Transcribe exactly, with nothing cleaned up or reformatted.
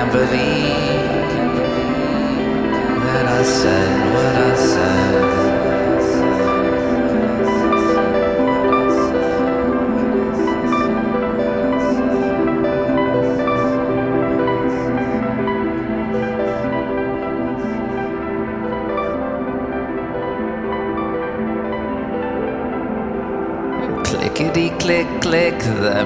can't believe that I said what I said. Clickety click click, the